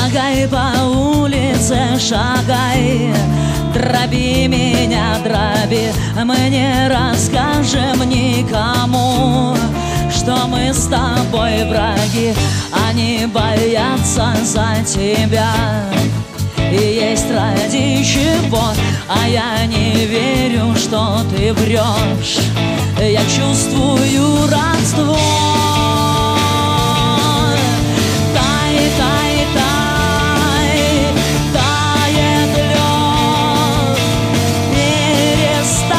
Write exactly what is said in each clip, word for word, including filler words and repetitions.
Шагай по улице, шагай, дроби меня, дроби. Мы не расскажем никому, что мы с тобой враги. Они боятся за тебя, и есть ради чего. А я не верю, что ты врешь. Я чувствую родство. Тай, тай, тай, тает лед. Перестань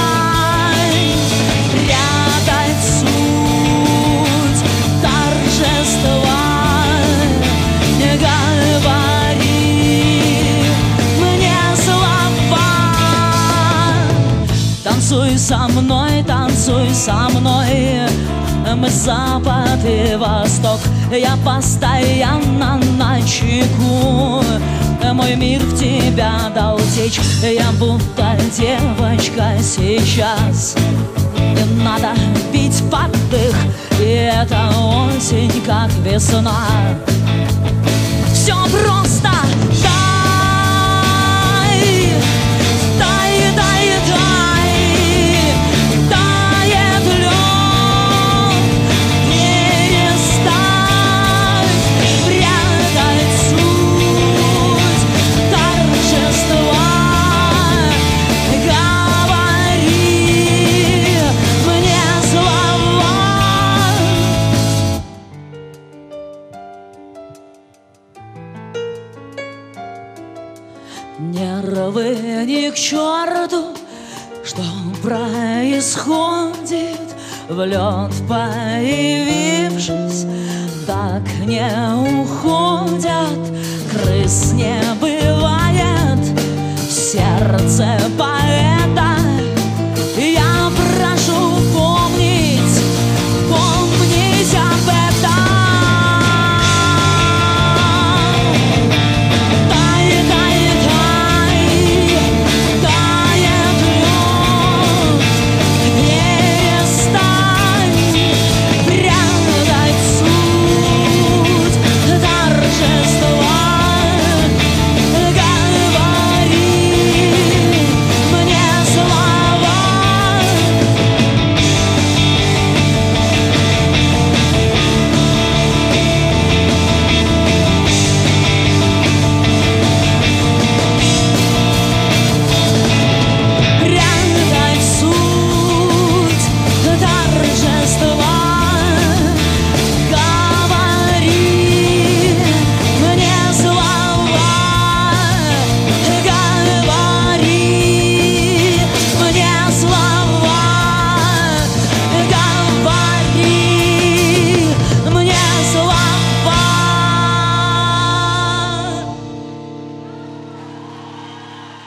прятать суть торжества. Не говори мне слова. Танцуй со мной, танцуй со мной. Мы запад и восток. Я постоянно на чеку. Мой мир в тебя дал течь. Я будто девочка сейчас. И надо бить под дых. И это осень, как весна. Все просто. Нервы ни к черту, что происходит. В лед появившись, так не уходят. Крыс не